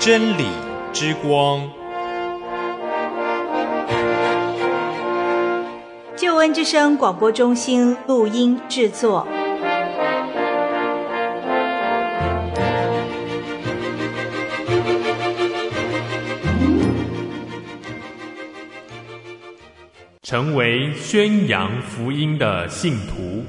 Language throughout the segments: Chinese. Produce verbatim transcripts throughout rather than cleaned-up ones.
真理之光。 救恩之声广播中心录音制作。 成为宣扬福音的信徒。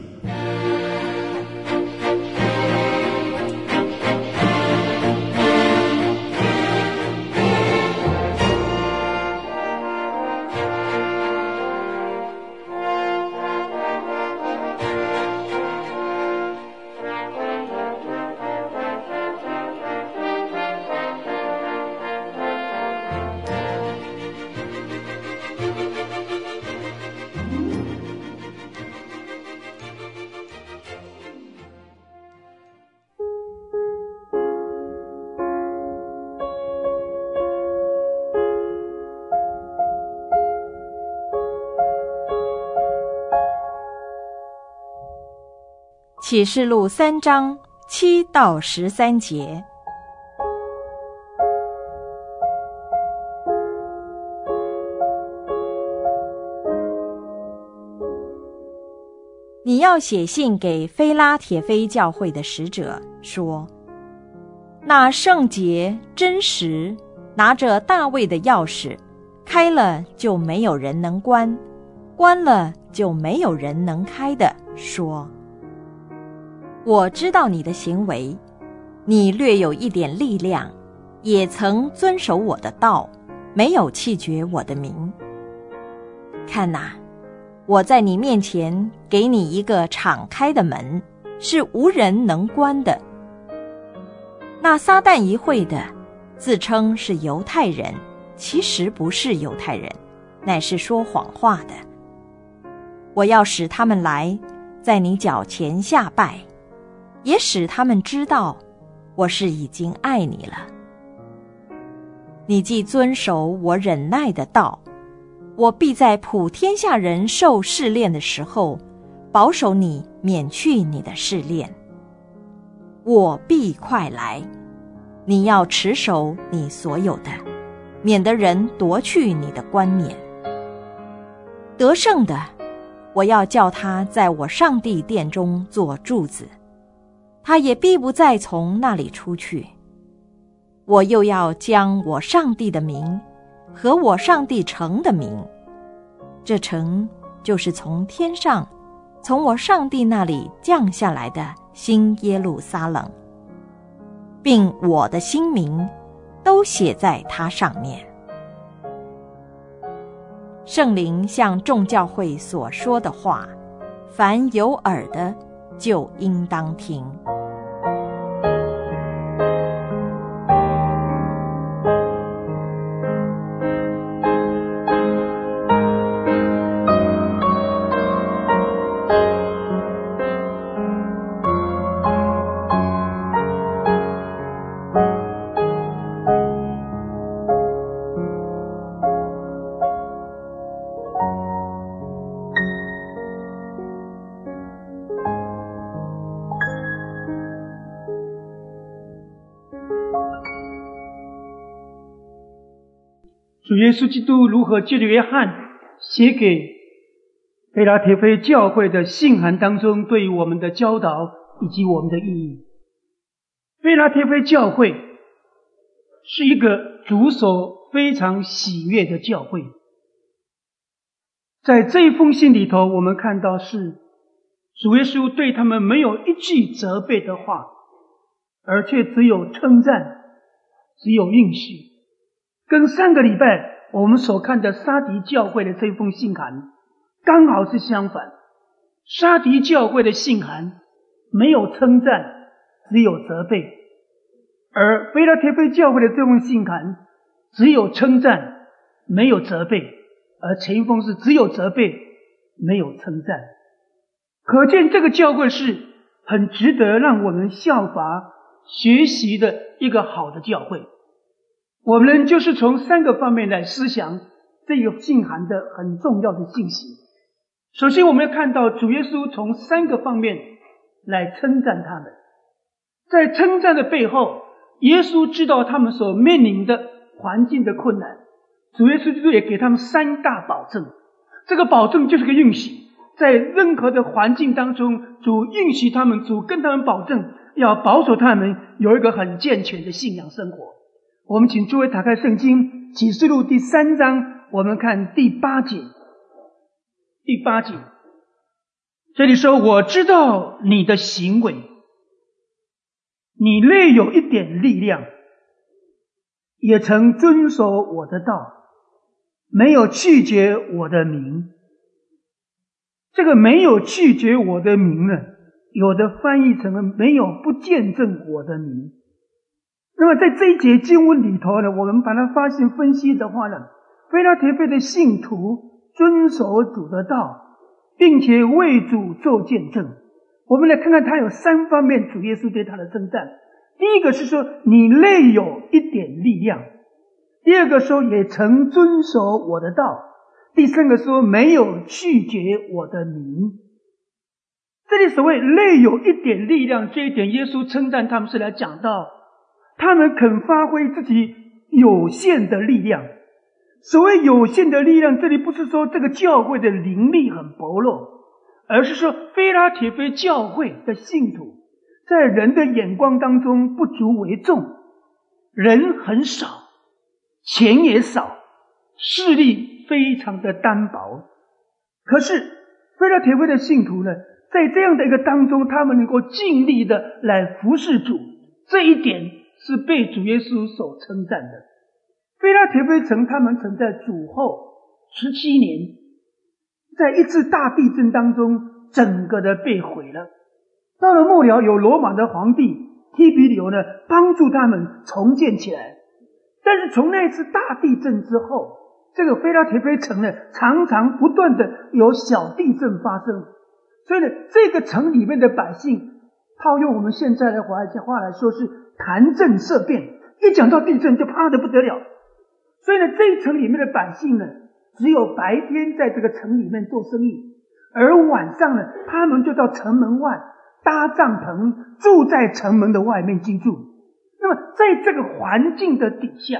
启示录三章七到十三节。你要写信给非拉铁非教会的使者，说：那圣洁真实，拿着大卫的钥匙，开了就没有人能关，关了就没有人能开的说：我知道你的行为，你略有一点力量，也曾遵守我的道，没有弃绝我的名。看哪，我在你面前给你一个敞开的门，是无人能关的。那撒旦一会的，自称是犹太人，其实不是犹太人，乃是说谎话的。我要使他们来，在你脚前下拜，也使他们知道我是已经爱你了。你既遵守我忍耐的道，我必在普天下人受试炼的时候，保守你免去你的试炼。我必快来，你要持守你所有的，免得人夺去你的冠冕。得胜的，我要叫他在我上帝殿中做柱子，他也必不再从那里出去。我又要将我上帝的名和我上帝城的名，这城就是从天上从我上帝那里降下来的新耶路撒冷，并我的新名都写在它上面。圣灵向众教会所说的话，凡有耳的就应当听。 主耶稣基督如何借着约翰写给腓拉铁非教会的信函当中对于我们的教导以及我们的意义。腓拉铁非教会是一个主所非常喜悦的教会。在这一封信里头，我们看到是主耶稣对他们没有一句责备的话，而却只有称赞，只有应许。跟上个礼拜我们所看的沙迪教会的这封信函刚好是相反。沙迪教会的信函没有称赞，只有责备，而腓拉铁非教会的这封信函只有称赞，没有责备，而前一封是只有责备，没有称赞。可见这个教会是很值得让我们效法学习的一个好的教会。我们就是从三个方面来思想这个信函的很重要的信息。首先，我们要看到主耶稣从三个方面来称赞他们。在称赞的背后， 耶稣知道他们所面临的环境的困难，主耶稣基督也给他们三大保证。这个保证就是个应许，在任何的环境当中，主应许他们，主跟他们保证要保守他们有一个很健全的信仰生活。我们请诸位打开圣经启示录第三章，我们看第八节。第八节这里说，我知道你的行为，你内有一点力量，也曾遵守我的道，没有拒绝我的名。这个没有拒绝我的名呢，有的翻译成了没有不见证我的名。那么在这一节经文里头呢，我们把它发现分析的话呢，非拉铁非的信徒遵守主的道，并且为主做见证。我们来看看他有三方面主耶稣对他的称赞。第一个是说你内有一点力量，第二个说也曾遵守我的道，第三个说没有拒绝我的名。这里所谓内有一点力量，这一点耶稣称赞他们是来讲到他们肯发挥自己有限的力量。所谓有限的力量，这里不是说这个教会的灵力很薄弱，而是说非拉铁非教会的信徒在人的眼光当中不足为重，人很少，钱也少，势力非常的单薄。可是非拉铁非的信徒呢，在这样的一个当中，他们能够尽力的来服侍主，这一点是被主耶稣所称赞的。非拉铁非城他们曾在主后十七年，在一次大地震当中整个的被毁了。到了末了，有罗马的皇帝提比留呢帮助他们重建起来。但是从那一次大地震之后，这个非拉铁非城呢常常不断的有小地震发生，所以呢这个城里面的百姓，套用我们现在的话来说是谈震色变，一讲到地震就怕得不得了。所以呢这一城里面的百姓呢，只有白天在这个城里面做生意，而晚上呢他们就到城门外搭帐篷，住在城门的外面居住。那么在这个环境的底下，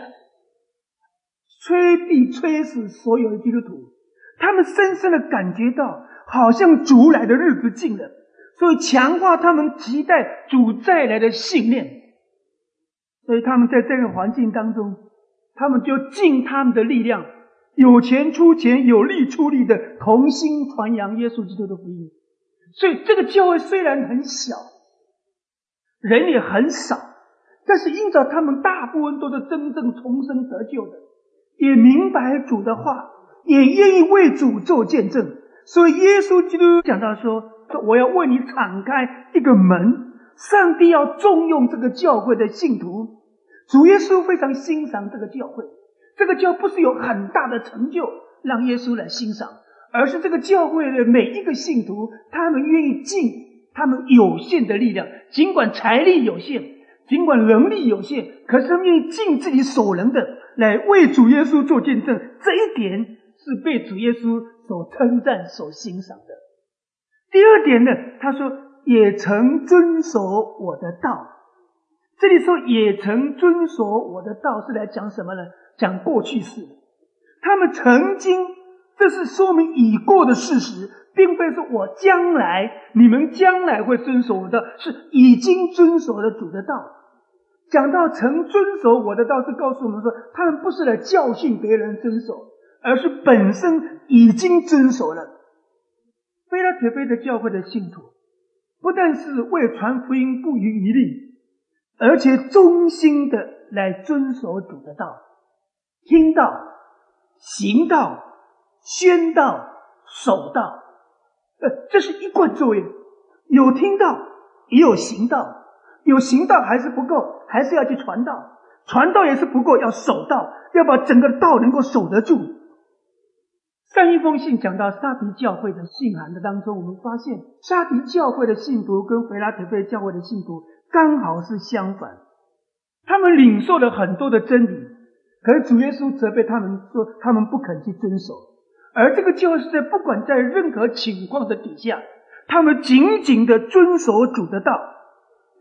催逼催死所有的基督徒，他们深深的感觉到好像主来的日子近了，所以强化他们期待主再来的信念。所以他们在这个环境当中，他们就尽他们的力量，有钱出钱，有力出力的同心传扬耶稣基督的福音。所以这个教会虽然很小，人也很少，但是因着他们大部分都是真正重生得救的，也明白主的话，也愿意为主做见证。所以耶稣基督讲到说，我要为你敞开一个门，上帝要重用这个教会的信徒。主耶稣非常欣赏这个教会，这个教不是有很大的成就让耶稣来欣赏，而是这个教会的每一个信徒，他们愿意尽他们有限的力量，尽管财力有限，尽管能力有限，可是他们愿意尽自己所能的来为主耶稣做见证。这一点是被主耶稣所称赞所欣赏的。第二点呢，他说也曾遵守我的道。这里说也曾遵守我的道是来讲什么呢？讲过去式。他们曾经，这是说明已过的事实，并非说我将来，你们将来会遵守我的，是已经遵守了主的道。讲到曾遵守我的道，是告诉我们说，他们不是来教训别人遵守，而是本身已经遵守了。非拉铁非的教会的信徒，不但是为传福音不遗余力，而且忠心的来遵守主的道，听道、行道、宣道、守道，呃，这是一贯作业。有听道，也有行道，有行道还是不够，还是要去传道，传道也是不够，要守道，要把整个道能够守得住。上一封信讲到沙提教会的信函的当中，我们发现沙提教会的信徒跟腓拉铁非教会的信徒刚好是相反，他们领受了很多的真理，可是主耶稣责备他们说他们不肯去遵守。而这个教会是在不管在任何情况的底下，他们紧紧的遵守主的道。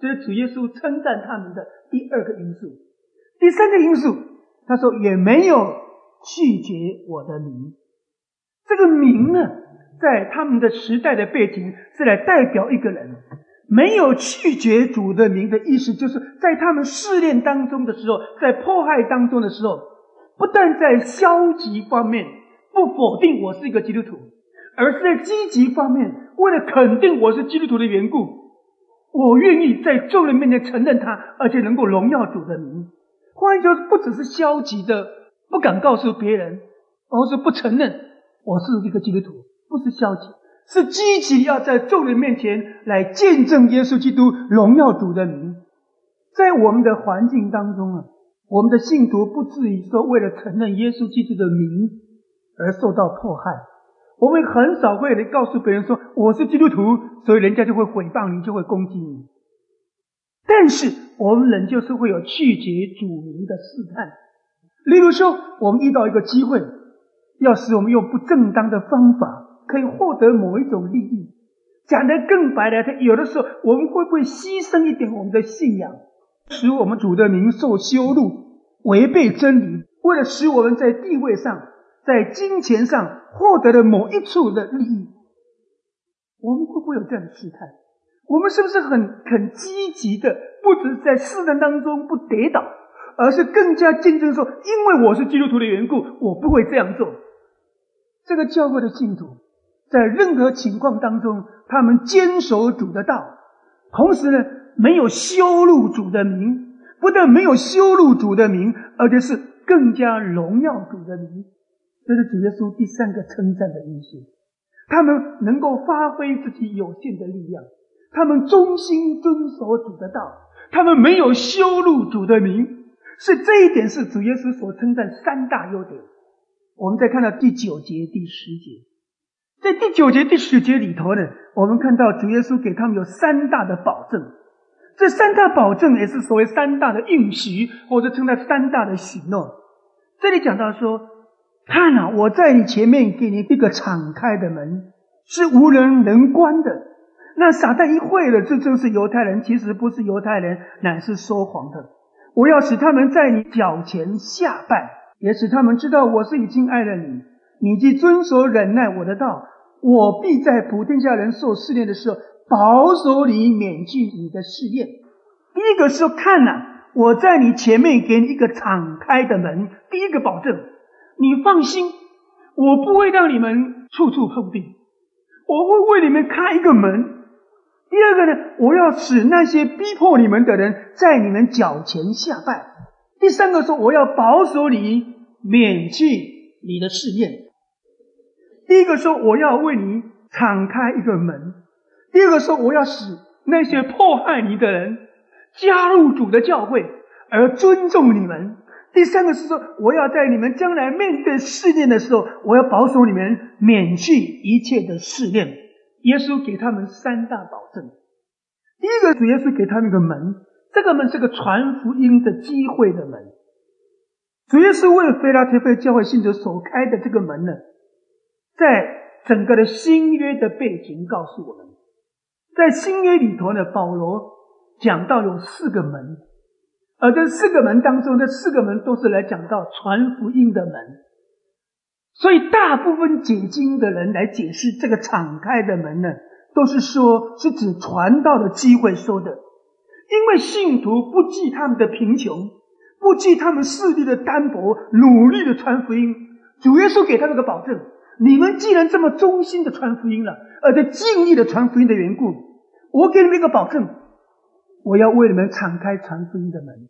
这是主耶稣称赞他们的第二个因素。第三个因素，他说也没有弃绝我的名。这个名呢，在他们的时代的背景是来代表一个人。没有弃绝主的名的意思，就是在他们试炼当中的时候，在迫害当中的时候，不但在消极方面不否定我是一个基督徒，而是在积极方面，为了肯定我是基督徒的缘故，我愿意在众人面前承认他，而且能够荣耀主的名。换句话说，不只是消极的不敢告诉别人，而是不承认我是一个基督徒，不是消极，是积极要在众人面前来见证耶稣基督，荣耀主的名。在我们的环境当中啊，我们的信徒不至于说为了承认耶稣基督的名而受到迫害。我们很少会来告诉别人说我是基督徒，所以人家就会诽谤你，就会攻击你。但是我们仍旧是会有拒绝主名的试探。例如说，我们遇到一个机会，要使我们用不正当的方法可以获得某一种利益，讲得更白了，有的时候我们会不会牺牲一点我们的信仰，使我们主的名受羞辱，违背真理，为了使我们在地位上在金钱上获得了某一处的利益。我们会不会有这样的试探？我们是不是很很积极的，不只是在试探当中不跌倒，而是更加坚定说，因为我是基督徒的缘故，我不会这样做。这个教会的信徒在任何情况当中，他们坚守主的道，同时呢，没有羞辱主的名，不但没有羞辱主的名，而且是更加荣耀主的名。这是主耶稣第三个称赞的因素。他们能够发挥自己有限的力量，他们忠心遵守主的道，他们没有羞辱主的名，是这一点是主耶稣所称赞三大优点。我们再看到第九节第十节，在第九节第十节里头呢，我们看到主耶稣给他们有三大的保证。这三大保证也是所谓三大的应许，或者称它三大的许诺。这里讲到说，看啊，我在你前面给你一个敞开的门，是无人能关的。那撒旦一会了，这正是犹太人，其实不是犹太人，乃是说谎的。我要使他们在你脚前下拜，也使他们知道我是已经爱了你，你既遵守忍耐我的道，我必在普天下人受试炼的时候保守你，免去你的试验。第一个时候，看啊，我在你前面给你一个敞开的门，第一个保证，你放心，我不会让你们处处碰壁，我会为你们开一个门。第二个呢，我要使那些逼迫你们的人在你们脚前下拜。第三个说，我要保守你，免去你的试验。第一个说，我要为你敞开一个门。第二个说，我要使那些迫害你的人加入主的教会，而尊重你们。第三个是说，我要在你们将来面对试炼的时候，我要保守你们，免去一切的试炼。耶稣给他们三大保证。第一个，主耶稣给他们一个门，这个门是个传福音的机会的门。主耶稣为腓拉铁非教会信徒所开的这个门呢，在整个的新约的背景告诉我们，在新约里头呢，保罗讲到有四个门，而这四个门当中，这四个门都是来讲到传福音的门。所以大部分解经的人来解释这个敞开的门呢，都是说是指传道的机会说的。因为信徒不计他们的贫穷，不计他们势力的单薄，努力的传福音，主耶稣给他们个保证，你们既然这么忠心的传福音了，而且尽力的传福音的缘故，我给你们一个保证，我要为你们敞开传福音的门，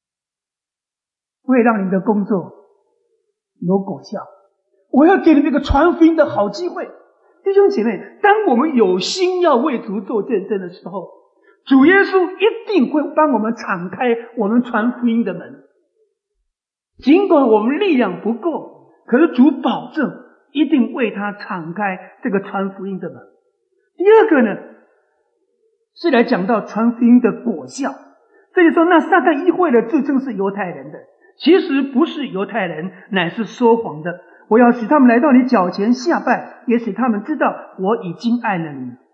会让你们的工作有果效。我要给你们一个传福音的好机会。弟兄姐妹，当我们有心要为主做见证的时候，主耶稣一定会帮我们敞开我们传福音的门。尽管我们力量不够，可是主保证一定为他敞开这个传福音的门。第二个呢，是来讲到传福音的果效。这里说，那撒旦议会的自称是犹太人的，其实不是犹太人，乃是说谎的。我要使他们来到你脚前下拜，也使他们知道我已经爱了你。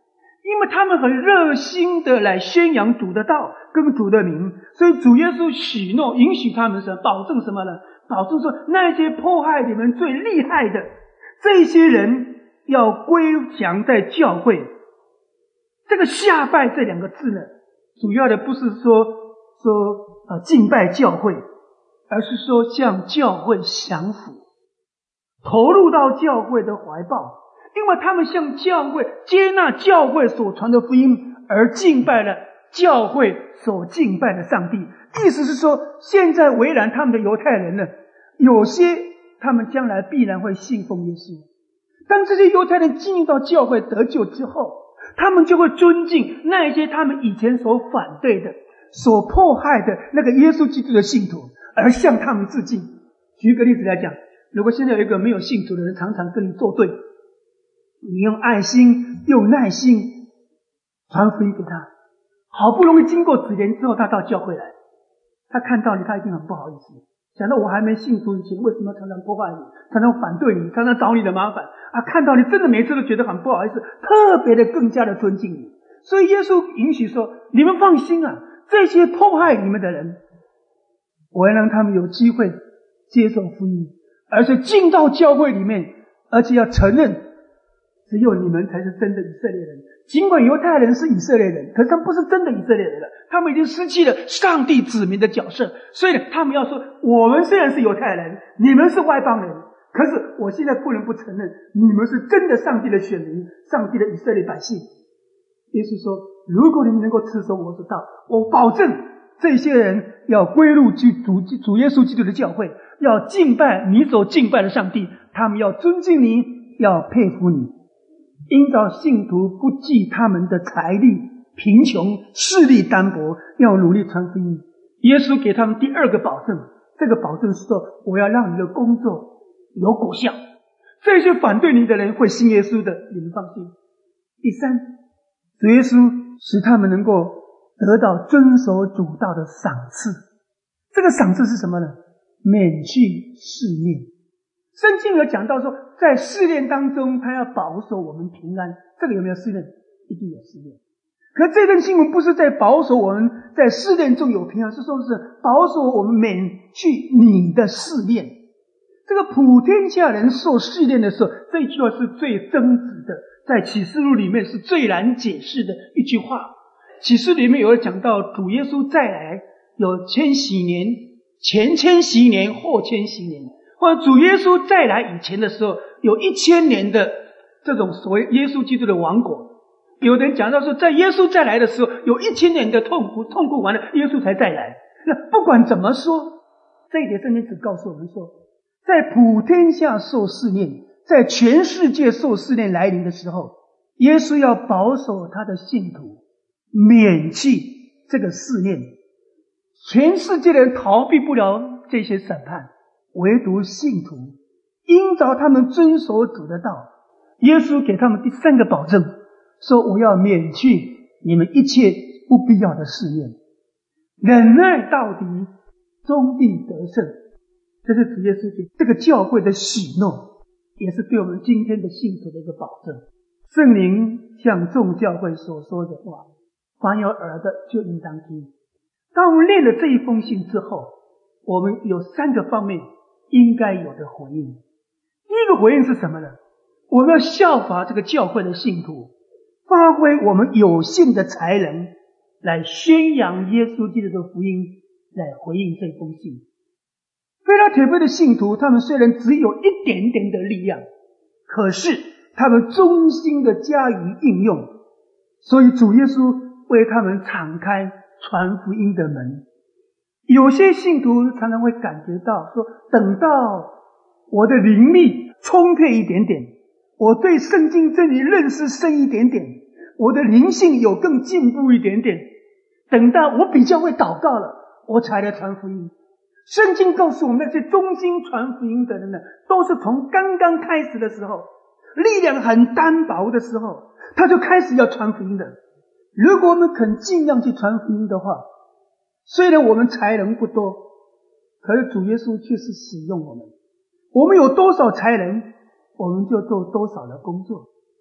因为他们很热心的来宣扬主的道跟主的名，所以主耶稣许诺允许他们什么，保证什么呢？保证说那些迫害你们最厉害的这些人要归降在教会。这个下拜这两个字呢，主要的不是说说呃敬拜教会，而是说向教会降服，投入到教会的怀抱，因为他们向教会接纳教会所传的福音，而敬拜了教会所敬拜的上帝。意思是说，现在为难他们的犹太人呢，有些他们将来必然会信奉耶稣。当这些犹太人进入到教会得救之后，他们就会尊敬那一些他们以前所反对的、所迫害的那个耶稣基督的信徒，而向他们致敬。举个例子来讲，如果现在有一个没有信主的人常常跟你作对，你用爱心用耐心传福音给他，好不容易经过几年之后他到教会来，他看到你他一定很不好意思，想到我还没信主以前为什么常常迫害你，常常反对你，常常找你的麻烦啊！看到你真的每次都觉得很不好意思，特别的更加的尊敬你。所以耶稣允许说，你们放心啊，这些迫害你们的人，我要让他们有机会接受福音，而且进到教会里面，而且要承认只有你们才是真的以色列人。尽管犹太人是以色列人，可是他们不是真的以色列人了，他们已经失去了上帝子民的角色。所以呢，他们要说，我们虽然是犹太人，你们是外邦人，可是我现在不能不承认你们是真的上帝的选民，上帝的以色列百姓。耶稣说，如果你们能够持守我的道，我保证这些人要归入主主耶稣基督的教会，要敬拜你所敬拜的上帝，他们要尊敬你，要佩服你。因着信徒不计他们的财力、贫穷、势力单薄，要努力传福音。耶稣给他们第二个保证，这个保证是说，我要让你的工作有果效，这些反对你的人会信耶稣的，你们放心。第三，主耶稣使他们能够得到遵守主道的赏赐。这个赏赐是什么呢？免去试炼。圣经有讲到说，在试炼当中他要保守我们平安，这个有没有试炼？一定有试炼。可这段经文不是在保守我们在试炼中有平安，是说是保守我们免去你的试炼。这个普天下人受试炼的时候，这一句话是最真实的，在启示录里面是最难解释的一句话。启示里面有讲到主耶稣再来有千禧年、前千禧年、后千禧年，或者主耶稣再来以前的时候有一千年的这种所谓耶稣基督的王国。有人讲到说，在耶稣再来的时候有一千年的痛苦，痛苦完了耶稣才再来。那不管怎么说，这一点圣经只告诉我们说，在普天下受试炼，在全世界受试炼来临的时候，耶稣要保守他的信徒免去这个试炼。全世界的人逃避不了这些审判，唯独信徒因着他们遵守主的道，耶稣给他们第三个保证，说我要免去你们一切不必要的试炼，忍耐到底，终必得胜。这是主耶稣给这个教会的许诺，也是对我们今天的信徒的一个保证。圣灵向众教会所说的话，凡有耳的就应当听。当我们念了这一封信之后，我们有三个方面应该有的回应。第一个回应是什么呢？我们要效法这个教会的信徒，发挥我们有限的才能来宣扬耶稣基督的福音，来回应这封信。非拉铁非的信徒，他们虽然只有一点点的力量，可是他们忠心的加以应用，所以主耶稣为他们敞开传福音的门。有些信徒常常会感觉到说，等到我的灵力充沛一点点，我对圣经真理认识深一点点，我的灵性有更进步一点点，等到我比较会祷告了，我才来传福音。圣经告诉我们，那些忠心传福音的人呢，都是从刚刚开始的时候，力量很单薄的时候，他就开始要传福音的。如果我们肯尽量去传福音的话，虽然我们才能不多，可是主耶稣却是使用我们。我们有多少才能，我们就做多少的工作。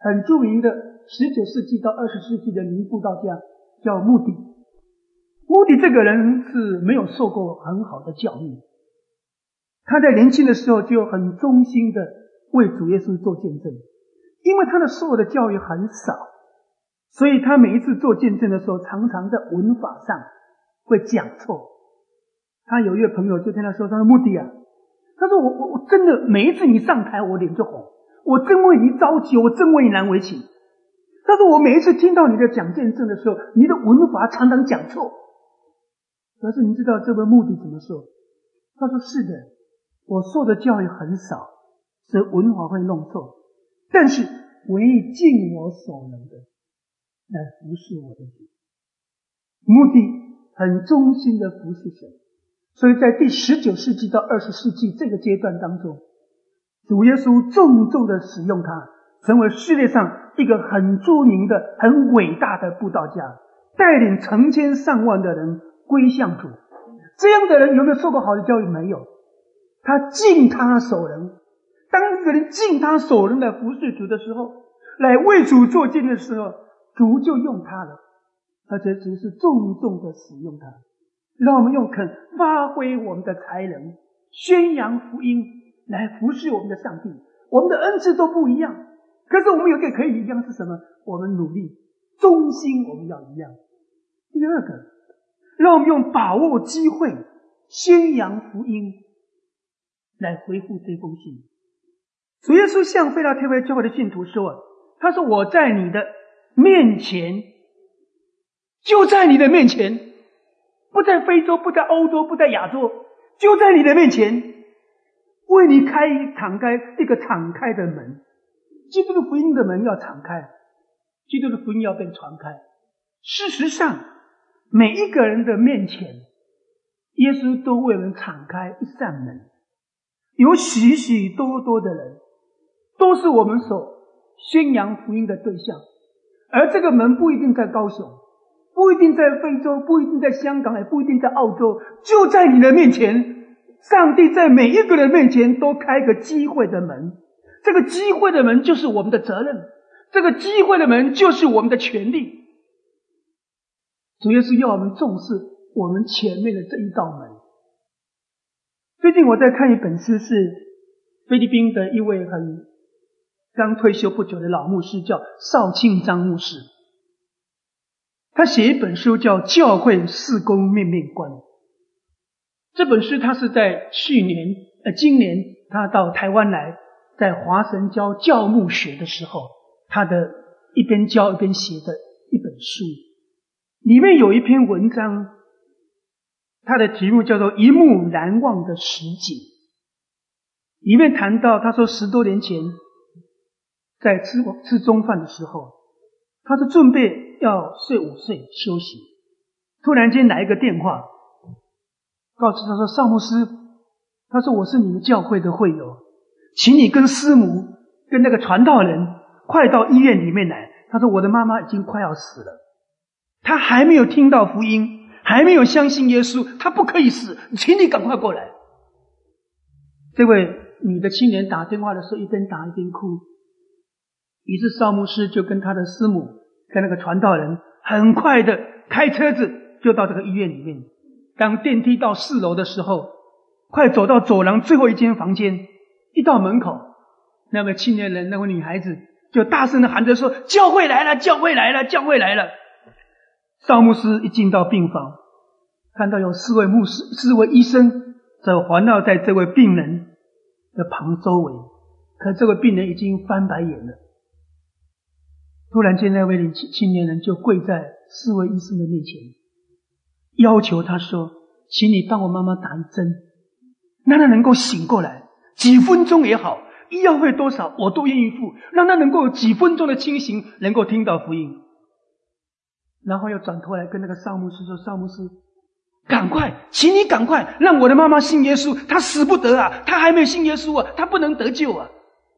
很著名的十九世纪到二十世纪的名布道家叫穆迪。穆迪这个人是没有受过很好的教育，他在年轻的时候就很忠心的为主耶稣做见证，因为他的受的教育很少，所以他每一次做见证的时候常常在文法上会讲错。他有一位朋友就跟他说，他说穆迪啊，他说我我我真的每一次你上台我脸就红，我真为你着急，我真为你难为情。他说我每一次听到你的讲见证的时候，你的文法常常讲错。可是你知道这位穆迪怎么说？他说是的，我受的教育很少，所以文法会弄错，但是我愿意尽我所能的来服侍我的主。穆迪很忠心的服侍神，所以在第十九世纪到二十世纪这个阶段当中，主耶稣重重的使用他，成为世界上一个很著名的很伟大的布道家，带领成千上万的人归向主。这样的人有没有受过好的教育？没有。他尽他所能，当一个人尽他所能来服侍主的时候，来为主做见的时候，主就用他了，而且只是重重的使用他，让我们用肯发挥我们的才能，宣扬福音来服侍我们的上帝。我们的恩赐都不一样，可是我们有一个可以一样是什么？我们努力忠心，我们要一样。第二个，让我们用把握机会宣扬福音来回复这封信。主耶稣向腓拉铁非教会的信徒说，他说我在你的面前，就在你的面前，不在非洲，不在欧洲，不在亚洲，就在你的面前，为你开敞开一个敞开的门。基督的福音的门要敞开，基督的福音要被传开。事实上，每一个人的面前，耶稣都为我们敞开一扇门，有许许多多的人都是我们所宣扬福音的对象，而这个门不一定在高雄，不一定在非洲，不一定在香港，也不一定在澳洲，就在你的面前。上帝在每一个人面前都开个机会的门，这个机会的门就是我们的责任，这个机会的门就是我们的权利。主耶稣要我们重视我们前面的这一道门。最近我在看一本书，是菲律宾的一位很刚退休不久的老牧师，叫邵庆章牧师。他写一本书叫《教会事工面面观》。这本书他是在去年呃今年他到台湾来，在华神教教牧学的时候，他的一边教一边写的一本书。里面有一篇文章，它的题目叫做一幕难忘的实景。里面谈到他说十多年前在吃吃中饭的时候，他是准备要睡午睡休息，突然间来一个电话告诉他说，邵牧师，他说我是你们教会的会友，请你跟师母跟那个传道人快到医院里面来。他说我的妈妈已经快要死了，他还没有听到福音，还没有相信耶稣，他不可以死，请你赶快过来。这位女的青年打电话的时候一边打一边哭，于是邵牧师就跟他的师母跟那个传道人很快的开车子就到这个医院里面。当电梯到四楼的时候，快走到走廊最后一间房间，一到门口，那位青年人那位女孩子就大声的喊着说，教会来了，教会来了，教会来了。邵牧师一进到病房，看到有四位牧师四位医生在环绕在这位病人的旁周围，可这位病人已经翻白眼了。突然间那位青年人就跪在四位医生的面前，要求他说，请你帮我妈妈打一针，让她能够醒过来，几分钟也好，医药费多少我都愿意付，让她能够有几分钟的清醒，能够听到福音。然后又转头来跟那个邵牧师说，邵牧师，赶快，请你赶快让我的妈妈信耶稣，她死不得啊，她还没有信耶稣啊，她不能得救啊。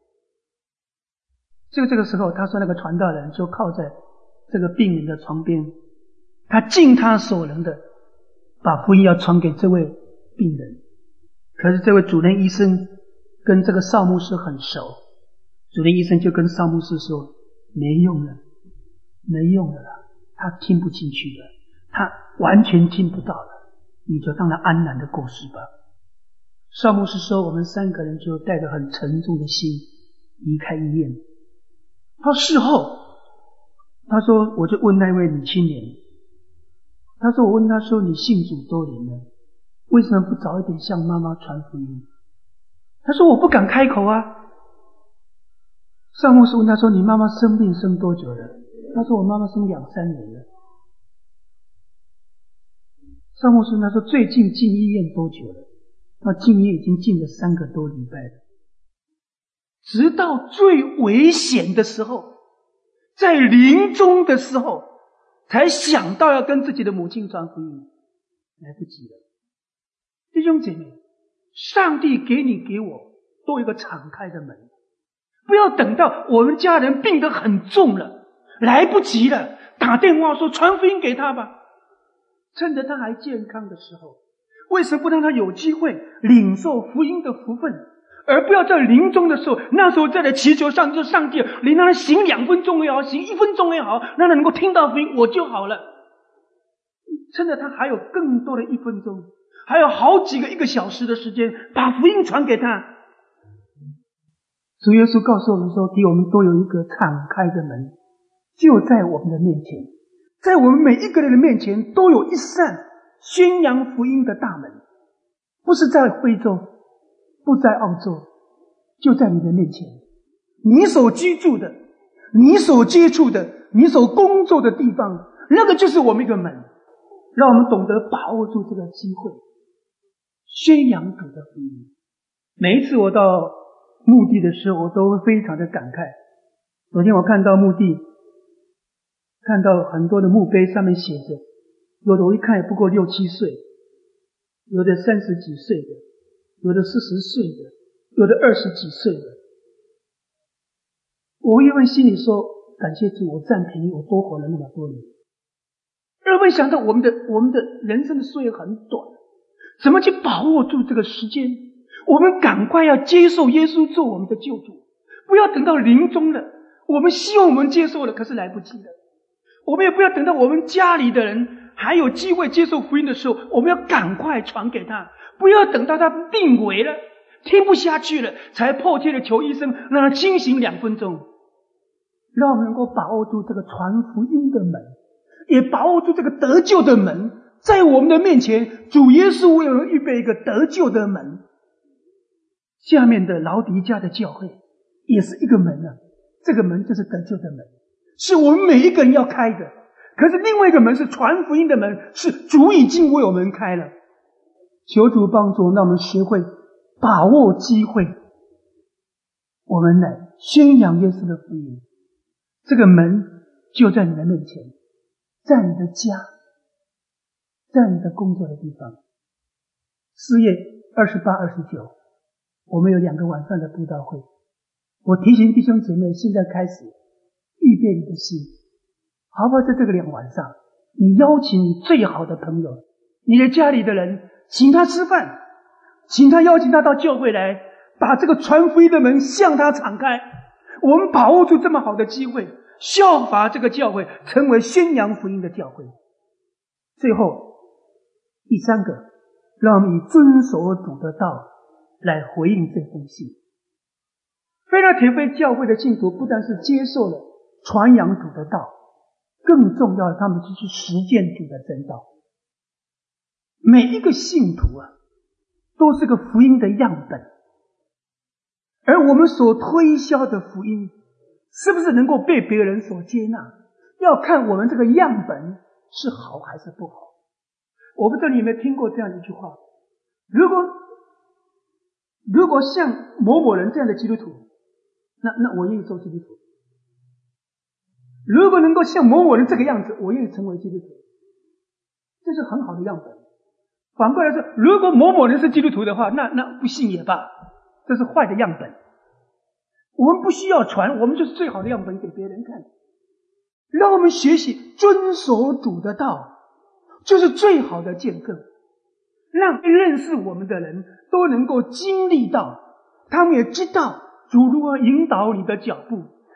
就这个时候，他说那个传道人就靠在这个病人的床边，他尽他所能的把福音要传给这位病人。可是这位主任医生跟这个邵牧师很熟，主任医生就跟邵牧师说， 没用了，没用了啦，他听不进去了，他完全听不到了，你就让他安然的过世吧。邵牧师说，我们三个人就带着很沉重的心离开医院。他事后他说，我就问那位女青年，他说，我问他说，你信主多年了，为什么不早一点向妈妈传福音？他说，我不敢开口啊。邵牧师问他说，你妈妈生病生多久了？他说，我妈妈生两三年了。邵牧师问他说，最近进医院多久了？那进医院已经进了三个多礼拜了。直到最危险的时候，在临终的时候，才想到要跟自己的母亲传福音，来不及了。弟兄姐妹，上帝给你给我都有一个敞开的门，不要等到我们家人病得很重了，来不及了，打电话说传福音给他吧。趁着他还健康的时候，为什么不让他有机会领受福音的福分，而不要在临终的时候，那时候再来祈求上帝，上帝你让他行两分钟也好，行一分钟也好，让他能够听到福音，我就好了。趁着他还有更多的一分钟，还有好几个一个小时的时间，把福音传给他。主耶稣告诉我们说，给我们都有一个敞开的门，就在我们的面前，在我们每一个人的面前都有一扇宣扬福音的大门，不是在非洲，不在澳洲，就在你的面前，你所居住的，你所接触的，你所工作的地方，那个就是我们一个门。让我们懂得把握住这个机会，宣扬主的福音。每一次我到墓地的时候，我都会非常的感慨。昨天我看到墓地，看到很多的墓碑上面写着，有的我一看也不过六七岁，有的三十几岁的，有的四十岁的，有的二十几岁的。我一问心里说，感谢主，我占便宜，我多活了那么多年。二问想到我们的我们的人生的岁月很短，怎么去把握住这个时间？我们赶快要接受耶稣做我们的救主，不要等到临终了，我们希望我们接受了，可是来不及了。我们也不要等到我们家里的人还有机会接受福音的时候，我们要赶快传给他，不要等到他病危了，听不下去了，才迫切的求医生让他清醒两分钟。让我们能够把握住这个传福音的门，也把握住这个得救的门，在我们的面前，主耶稣为我们预备一个得救的门。下面的劳迪家的教会也是一个门啊，这个门就是得救的门，是我们每一个人要开的。可是另外一个门是传福音的门，是主已经为我们开了。求主帮助，让我们学会把握机会，我们来宣扬耶稣的福音。这个门就在你的面前，在你的家，在你的工作的地方。四月二十八、二十九，我们有两个晚上的布道会。我提醒弟兄姐妹，现在开始预备你的心，好不好？在这个两晚上，你邀请你最好的朋友，你的家里的人，请他吃饭，请他邀请他到教会来，把这个传福音的门向他敞开。我们把握住这么好的机会，效法这个教会，成为宣扬福音的教会。最后第三个，让我们以遵守主的道来回应这封信。非拉铁非教会的信徒不但是接受了传扬主的道，更重要的，他们是去实践主的真道。每一个信徒啊，都是个福音的样本，而我们所推销的福音是不是能够被别人所接纳，要看我们这个样本是好还是不好。我不知道你有没有听过这样一句话，如果如果像某某人这样的基督徒，那那我愿意做基督徒。如果能够像某某人这个样子，我愿意成为基督徒。这是很好的样本。反过来说，如果某某人是基督徒的话，那那不信也罢，这是坏的样本。我们不需要传，我们就是最好的样本给别人看。让我们学习遵守主的道，就是最好的见证，让认识我们的人都能够经历到，他们也知道主如何引导你的脚步，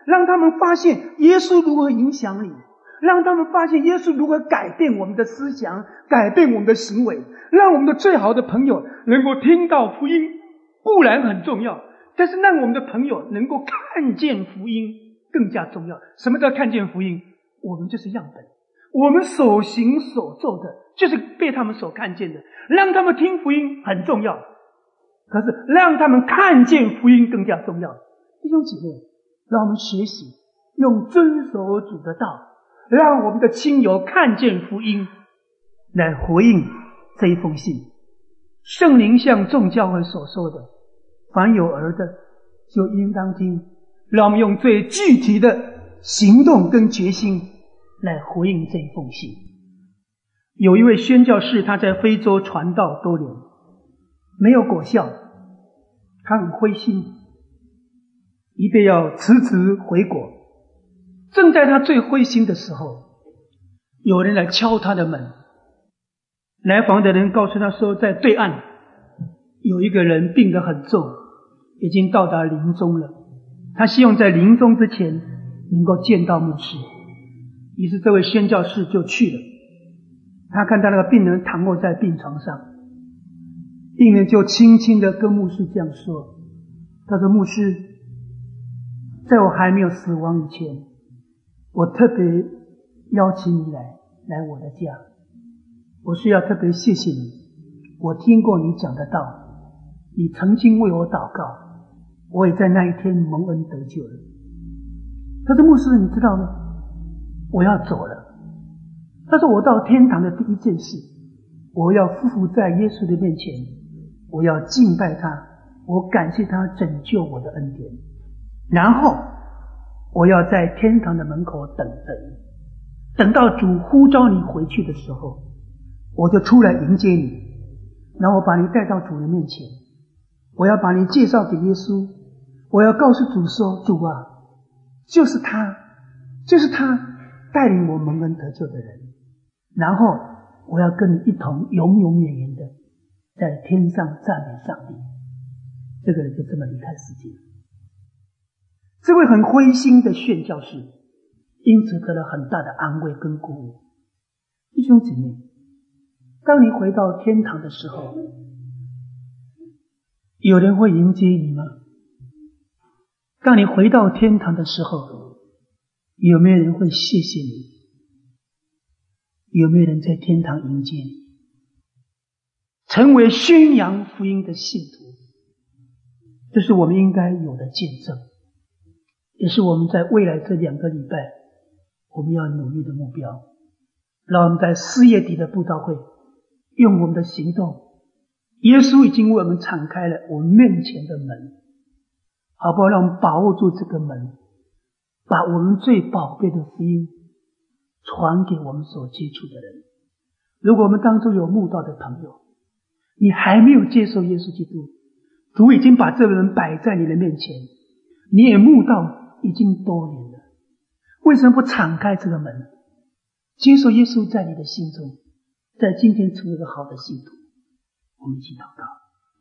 让他们发现耶稣如何影响你，让他们发现耶稣如何改变我们的思想，改变我们的行为，让我们的最好的朋友能够听到福音，固然很重要，但是让我们的朋友能够看见福音更加重要。什么叫看见福音？我们就是样本，我们所行所做的就是被他们所看见的。让他们听福音很重要，可是让他们看见福音更加重要。弟兄姐妹，让我们学习用遵守主的道，让我们的亲友看见福音，来回应这一封信。圣灵向众教会所说的，凡有耳的就应当听。让我们用最具体的行动跟决心来回应这一封信。有一位宣教士，他在非洲传道多年，没有果效，他很灰心，一定要辞职回国。正在他最灰心的时候，有人来敲他的门。来访的人告诉他说，在对岸有一个人病得很重，已经到达临终了，他希望在临终之前能够见到牧师。于是这位宣教士就去了。他看到那个病人躺卧在病床上，病人就轻轻地跟牧师这样说，他说，牧师，在我还没有死亡以前，我特别邀请你来来我的家，我是要特别谢谢你，我听过你讲的道，你曾经为我祷告，我也在那一天蒙恩得救了。他说，牧师，你知道吗？我要走了。他说，我到天堂的第一件事，我要匍匐在耶稣的面前，我要敬拜他，我感谢他拯救我的恩典，然后我要在天堂的门口等着你，等到主呼召你回去的时候，我就出来迎接你，然后把你带到主的面前，我要把你介绍给耶稣，我要告诉主说，主啊，就是他，就是他带领我蒙恩得救的人，然后我要跟你一同永永远远的在天上赞美上帝。这个人就这么离开世界。这位很灰心的宣教士因此得了很大的安慰跟鼓舞。弟兄姐妹，当你回到天堂的时候，有人会迎接你吗？当你回到天堂的时候，有没有人会谢谢你？有没有人在天堂迎接你？成为宣扬福音的信徒，这是我们应该有的见证，也是我们在未来这两个礼拜我们要努力的目标。让我们在四月底的布道会用我们的行动，耶稣已经为我们敞开了我们面前的门，好不好？让我们把握住这个门，把我们最宝贝的福音传给我们所接触的人。如果我们当中有慕道的朋友，你还没有接受耶稣基督，主已经把这个人摆在你的面前，你也慕道已经多年了，为什么不敞开这个门，接受耶稣在你的心中，在今天成为一个好的信徒？我们一起祷告。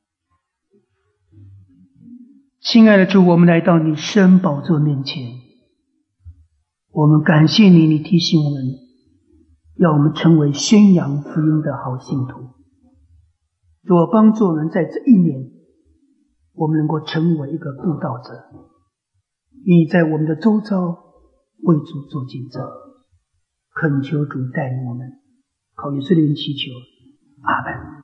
亲爱的主，我们来到你施恩宝座面前，我们感谢你，你提醒我们要我们成为宣扬福音的好信徒。主啊，帮助我们在这一年，我们能够成为一个布道者，愿意在我们的周遭为主做见证。恳求主带领我们，靠耶稣的名祈求，阿们。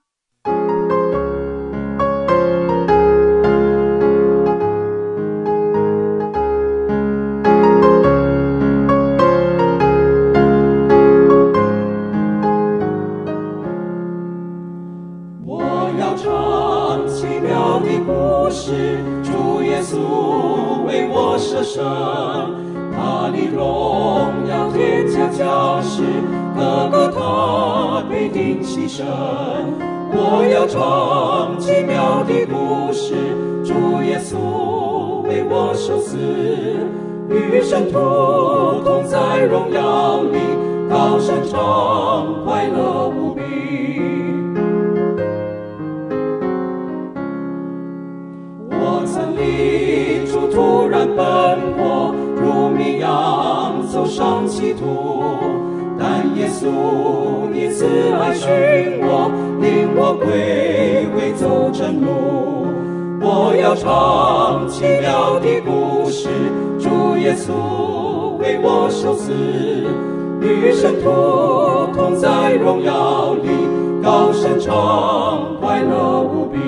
他的荣耀天下家世，个个他必定牺牲。我要唱奇妙的故事，主耶稣为我受死，与圣徒同在荣耀里，高声唱，快乐无比。我曾立处突然奔波，如企图。但耶稣你慈爱寻我，领我归回走正路。我要唱奇妙的故事，主耶稣为我受死，与圣徒同在荣耀里，高声唱，快乐无比。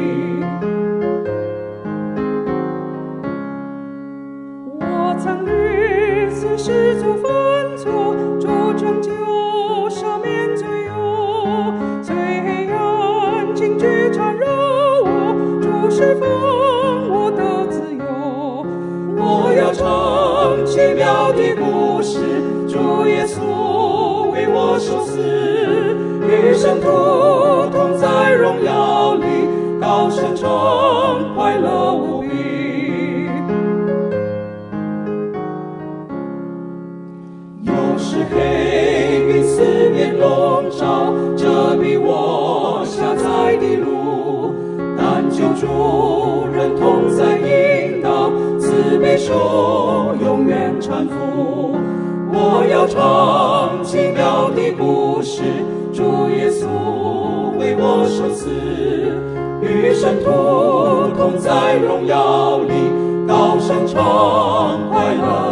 我曾屡次失足犯错，主拯救赦免罪恶，虽黑暗惊惧缠绕我，主释放我的自由。 我要唱奇妙的故事，主耶稣为我受死，与圣徒同在荣耀里，高声唱，快乐无比。有时黑云四面笼罩，遮蔽我下载的路，但救主人同在引导，慈悲手永远搀扶。我要唱奇妙的故事，主耶稣为我受死，与圣徒同在荣耀里，高声唱，快乐